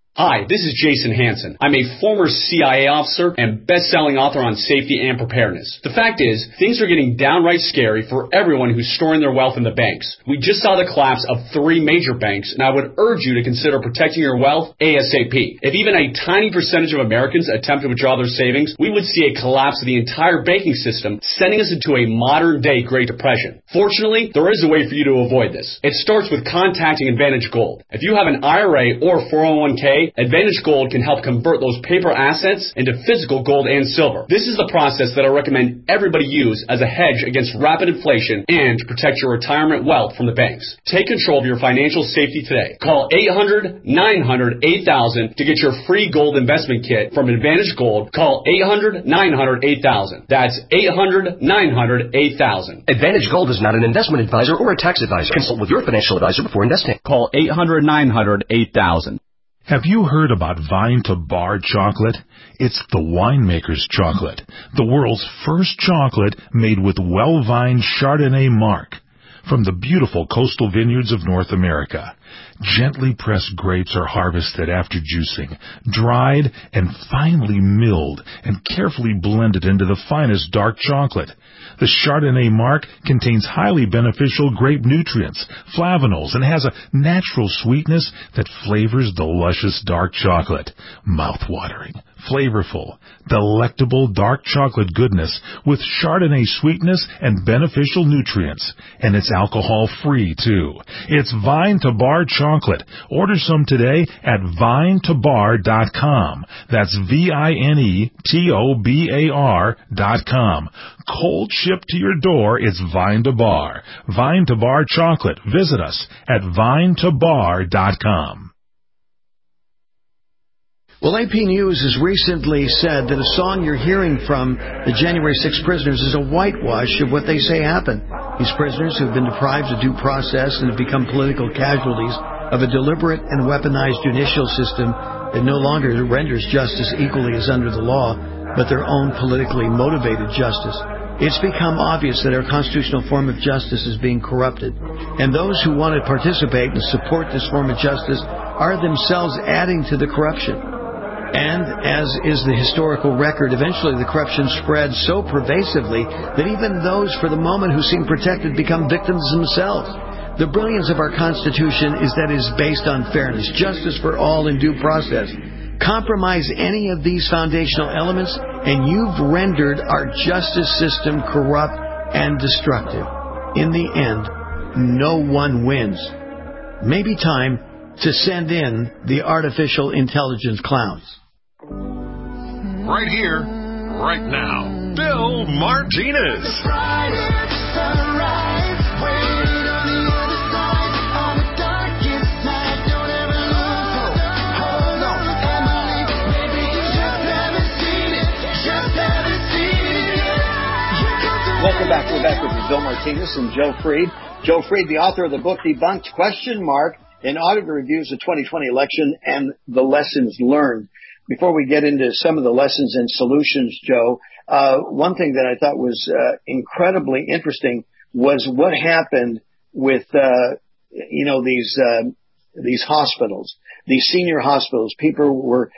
Hi, this is Jason Hansen. I'm a former CIA officer and best-selling author on safety and preparedness. The fact is, things are getting downright scary for everyone who's storing their wealth in the banks. We just saw the collapse of 3 major banks, and I would urge you to consider protecting your wealth ASAP. If even a tiny percentage of Americans attempt to withdraw their savings, we would see a collapse of the entire banking system, sending us into a modern-day Great Depression. Fortunately, there is a way for you to avoid this. It starts with contacting Advantage Gold. If you have an IRA or 401k, Advantage Gold can help convert those paper assets into physical gold and silver. This is the process that I recommend everybody use as a hedge against rapid inflation and to protect your retirement wealth from the banks. Take control of your financial safety today. Call 800-900-8000 to get your free gold investment kit from Advantage Gold. Call 800-900-8000. That's 800-900-8000. Advantage Gold is not an investment advisor or a tax advisor. Consult with your financial advisor before investing. Call 800-900-8000. Have you heard about Vine to Bar chocolate? It's the winemaker's chocolate, the world's first chocolate made with well-vined Chardonnay marc from the beautiful coastal vineyards of North America. Gently pressed grapes are harvested after juicing, dried and finely milled and carefully blended into the finest dark chocolate. The Chardonnay marc contains highly beneficial grape nutrients, flavanols, and has a natural sweetness that flavors the luscious dark chocolate. Mouth-watering, flavorful, delectable dark chocolate goodness with Chardonnay sweetness and beneficial nutrients. And it's alcohol-free, too. It's Vine to Bar chocolate. Order some today at vinetobar.com. That's VINETOBAR.com. Cold shipped to your door, it's Vine to Bar. Vine to Bar chocolate. Visit us at vinetobar.com. Well, AP News has recently said that a song you're hearing from the January 6 prisoners is a whitewash of what they say happened. These prisoners who have been deprived of due process and have become political casualties of a deliberate and weaponized judicial system that no longer renders justice equally as under the law, but their own politically motivated justice. It's become obvious that our constitutional form of justice is being corrupted, and those who want to participate and support this form of justice are themselves adding to the corruption. And, as is the historical record, eventually the corruption spreads so pervasively that even those for the moment who seem protected become victims themselves. The brilliance of our Constitution is that it is based on fairness, justice for all, and due process. Compromise any of these foundational elements, and you've rendered our justice system corrupt and destructive. In the end, no one wins. Maybe time to send in the artificial intelligence clowns. Right here, right now, Bill Martinez. Welcome back. We're back with you, Bill Martinez and Joe Freed. Joe Freed, the author of the book Debunked? An auditor reviews the 2020 election and the lessons learned. Before we get into some of the lessons and solutions, Joe, one thing that I thought was incredibly interesting was what happened with these hospitals, these senior hospitals. People were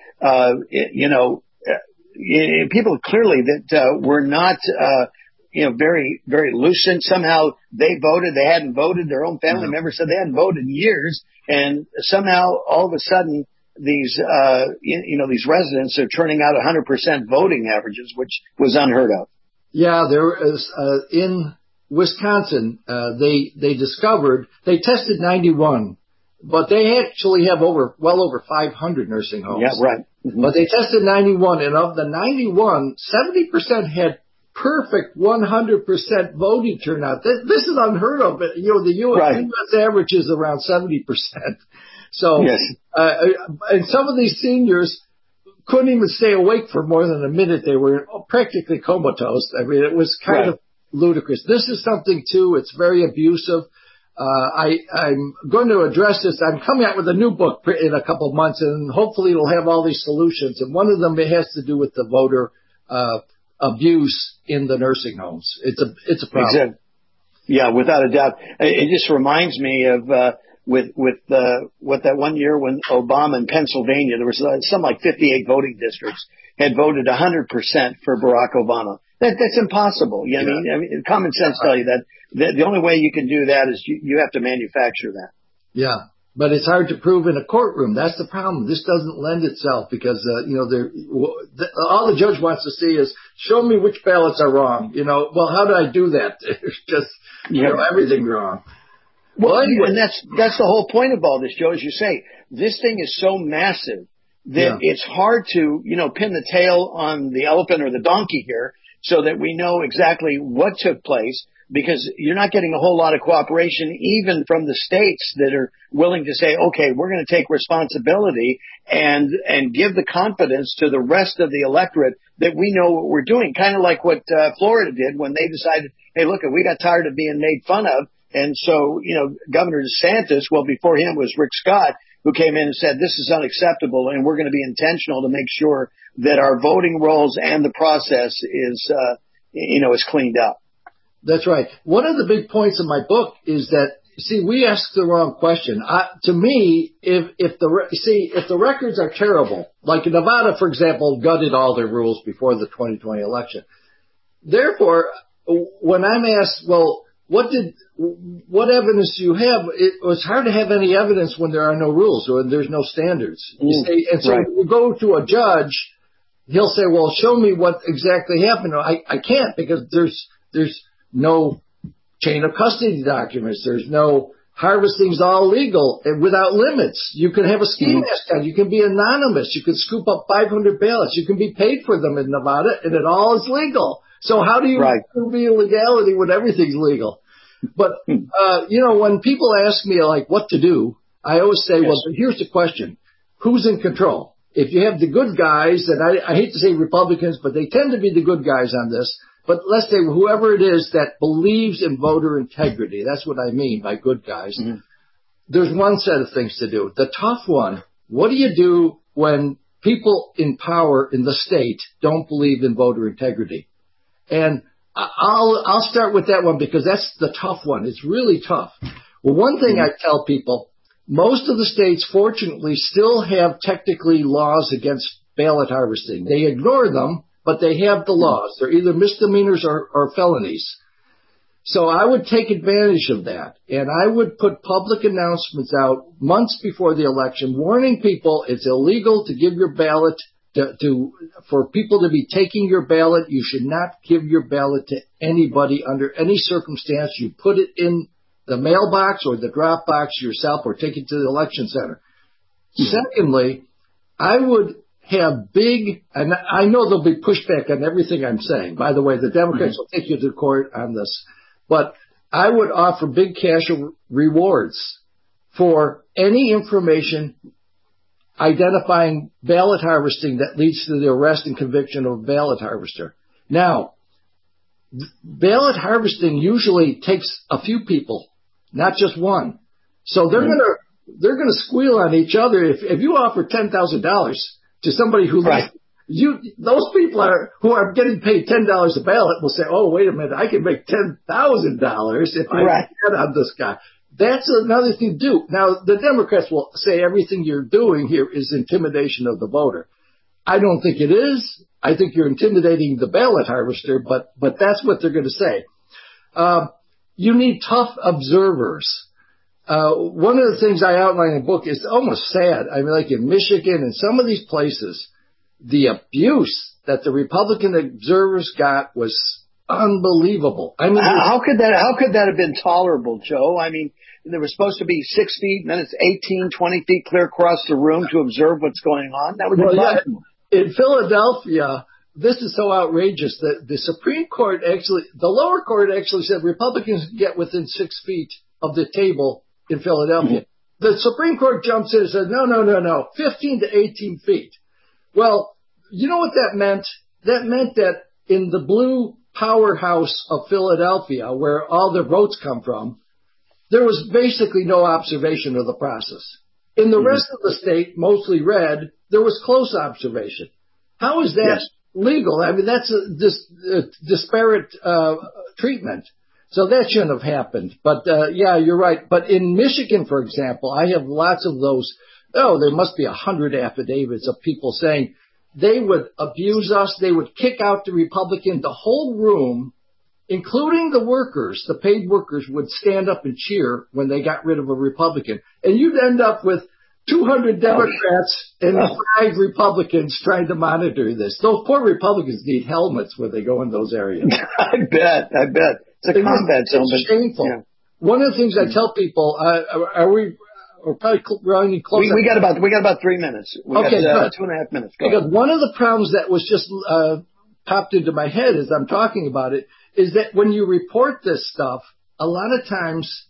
people clearly that were not very, very lucid. Somehow they voted. They hadn't voted. Their own family members said they hadn't voted in years. And somehow, all of a sudden, these residents are turning out 100% voting averages, which was unheard of. Yeah, there is, in Wisconsin, they discovered, they tested 91, but they actually have well over 500 nursing homes. Yeah, right. Mm-hmm. But they tested 91, and of the 91, 70% had perfect 100% voting turnout. This is unheard of. The U.S. average is around 70%. So, yes. And some of these seniors couldn't even stay awake for more than a minute. They were practically comatose. I mean, it was kind of ludicrous. This is something, too. It's very abusive. I'm going to address this. I'm coming out with a new book in a couple of months, and hopefully it'll have all these solutions. And one of them has to do with the voter abuse in the nursing homes. It's a problem. Exactly. Yeah, without a doubt. It just reminds me of with what that one year when Obama in Pennsylvania, there was some like 58 voting districts had voted 100% for Barack Obama. That's impossible. You know what I mean? Common sense tell you that the only way you can do that is you have to manufacture that. Yeah. But it's hard to prove in a courtroom. That's the problem. This doesn't lend itself because, all the judge wants to see is show me which ballots are wrong. Well, how do I do that? It's just, everything's wrong. Well, anyway. And that's the whole point of all this, Joe, as you say. This thing is so massive that it's hard to, pin the tail on the elephant or the donkey here so that we know exactly what took place. Because you're not getting a whole lot of cooperation even from the states that are willing to say, okay, we're going to take responsibility and give the confidence to the rest of the electorate that we know what we're doing. Kind of like what Florida did when they decided, hey, look, we got tired of being made fun of. And so, Governor DeSantis, well, before him was Rick Scott, who came in and said, this is unacceptable and we're going to be intentional to make sure that our voting rolls and the process is cleaned up. That's right. One of the big points in my book is that, we asked the wrong question. To me, if the records are terrible, like Nevada, for example, gutted all their rules before the 2020 election. Therefore, when I'm asked, well, what evidence do you have? It was hard to have any evidence when there are no rules or when there's no standards. And so when you go to a judge, he'll say, well, show me what exactly happened. I can't because there's no chain of custody documents. There's no harvesting's all legal and without limits. You can have a ski mask on. You can be anonymous. You can scoop up 500 ballots. You can be paid for them in Nevada, and it all is legal. So how do you prove illegality when everything's legal? But, when people ask me, like, what to do, I always say, well, here's the question. Who's in control? If you have the good guys, and I hate to say Republicans, but they tend to be the good guys on this, but let's say whoever it is that believes in voter integrity, that's what I mean by good guys, there's one set of things to do. The tough one, what do you do when people in power in the state don't believe in voter integrity? And I'll start with that one because that's the tough one. It's really tough. Well, one thing I tell people, most of the states, fortunately, still have technically laws against ballot harvesting. They ignore them, but they have the laws. They're either misdemeanors or felonies. So I would take advantage of that, and I would put public announcements out months before the election warning people it's illegal to give your ballot for people to be taking your ballot. You should not give your ballot to anybody under any circumstance. You put it in the mailbox or the drop box yourself or take it to the election center. Secondly, I would have big, and I know there'll be pushback on everything I'm saying. By the way, the Democrats will take you to court on this. But I would offer big cash rewards for any information identifying ballot harvesting that leads to the arrest and conviction of a ballot harvester. Now, ballot harvesting usually takes a few people, not just one. So they're going to squeal on each other. If you offer $10,000 to somebody who those people who are getting paid $10 a ballot will say, oh, wait a minute, I can make $10,000 if I bet on this guy. That's another thing to do. Now, the Democrats will say everything you're doing here is intimidation of the voter. I don't think it is. I think you're intimidating the ballot harvester, but that's what they're going to say. You need tough observers. One of the things I outline in the book is almost sad. I mean, like in Michigan and some of these places, the abuse that the Republican observers got was unbelievable. I mean, how could that have been tolerable, Joe? I mean, they were supposed to be 6 feet, and then it's 18, 20 feet clear across the room to observe what's going on. That was impossible. In Philadelphia, this is so outrageous that the Supreme Court the lower court actually said Republicans get within 6 feet of the table in Philadelphia. The Supreme Court jumps in and said, no, 15 to 18 feet. Well, you know what that meant? That meant that in the blue powerhouse of Philadelphia, where all the votes come from, there was basically no observation of the process. In the rest of the state, mostly red, there was close observation. How is that legal? I mean, that's this disparate treatment. So that shouldn't have happened. But, yeah, you're right. But in Michigan, for example, I have lots of those. Oh, there must be 100 affidavits of people saying they would abuse us. They would kick out the Republican. The whole room, including the workers, the paid workers, would stand up and cheer when they got rid of a Republican. And you'd end up with 200 Democrats and 5 Republicans trying to monitor this. Those poor Republicans need helmets when they go in those areas. I bet. It's a combat zone. It's shameful. Yeah. One of the things I tell people, we're probably running close. We got about 3 minutes. We got 2.5 minutes. Go because ahead. One of the problems that was just popped into my head as I'm talking about it is that when you report this stuff, a lot of times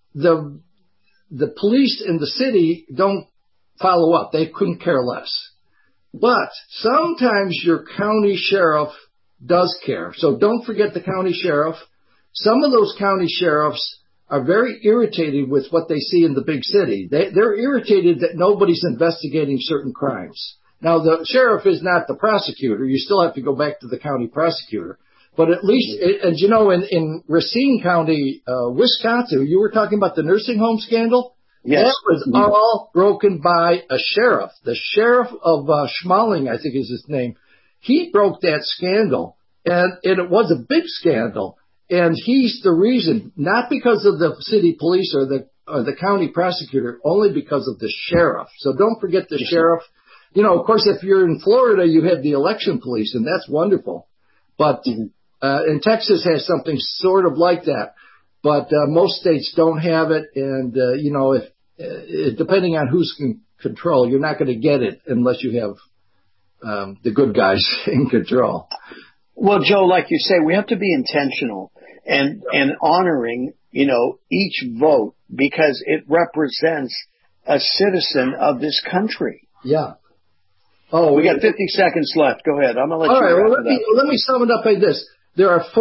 the police in the city don't follow up. They couldn't care less. But sometimes your county sheriff does care. So don't forget the county sheriff. Some of those county sheriffs are very irritated with what they see in the big city. They're irritated that nobody's investigating certain crimes. Now, the sheriff is not the prosecutor. You still have to go back to the county prosecutor. But at least, and you know, in Racine County, Wisconsin, you were talking about the nursing home scandal? Yes. That was all broken by a sheriff. The sheriff of Schmaling, I think is his name. He broke that scandal, and it was a big scandal. And he's the reason, not because of the city police or the county prosecutor, only because of the sheriff. So don't forget the sheriff. You know, of course, if you're in Florida, you have the election police, and that's wonderful. But and Texas has something sort of like that. But most states don't have it, and you know, if depending on who's in control, you're not going to get it unless you have the good guys in control. Well, Joe, like you say, we have to be intentional and honoring, you know, each vote because it represents a citizen of this country. Yeah. Oh, we got 50 seconds left. Go ahead. I'm going to let you. All right. Well, let me sum it up like this. There are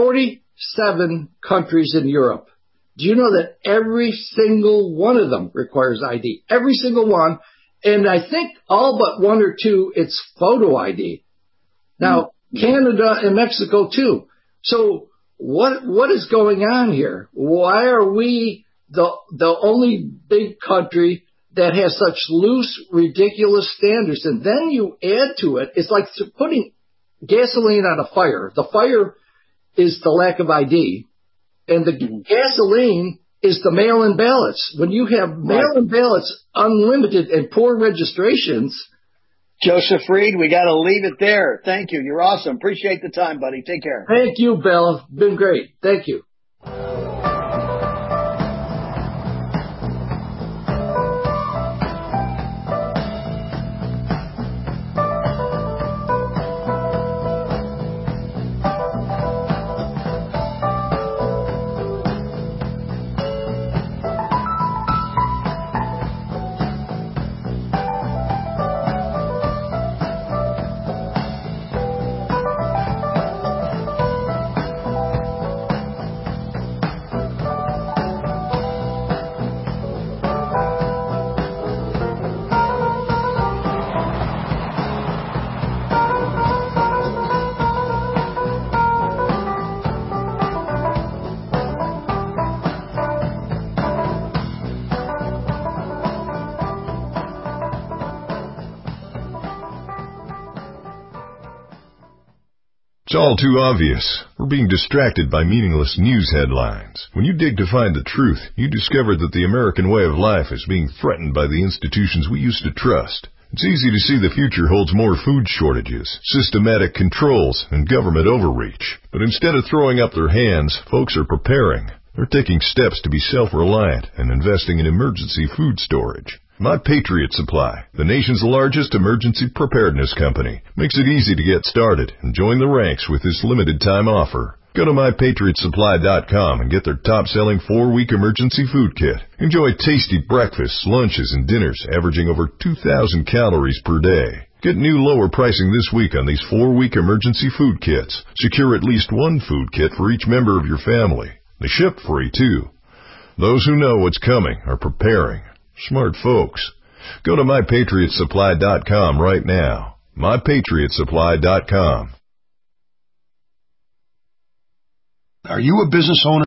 47 countries in Europe. Do you know that every single one of them requires ID? Every single one. And I think all but 1 or 2, it's photo ID. Now, Canada and Mexico too. So what is going on here? Why are we the only big country that has such loose, ridiculous standards? And then you add to it, it's like putting gasoline on a fire. The fire is the lack of ID, and the gasoline is the mail-in ballots. When you have mail-in ballots, unlimited and poor registrations. Joseph Reed, we got to leave it there. Thank you. You're awesome. Appreciate the time, buddy. Take care. Thank you, Bill. Been great. Thank you. It's all too obvious. We're being distracted by meaningless news headlines. When you dig to find the truth, you discover that the American way of life is being threatened by the institutions we used to trust. It's easy to see the future holds more food shortages, systematic controls, and government overreach. But instead of throwing up their hands, folks are preparing. They're taking steps to be self-reliant and investing in emergency food storage. My Patriot Supply, the nation's largest emergency preparedness company, makes it easy to get started and join the ranks with this limited-time offer. Go to MyPatriotSupply.com and get their top-selling 4-week emergency food kit. Enjoy tasty breakfasts, lunches, and dinners averaging over 2,000 calories per day. Get new lower pricing this week on these 4-week emergency food kits. Secure at least one food kit for each member of your family. They ship free, too. Those who know what's coming are preparing. Smart folks. Go to MyPatriotSupply.com right now. MyPatriotSupply.com. Are you a business owner?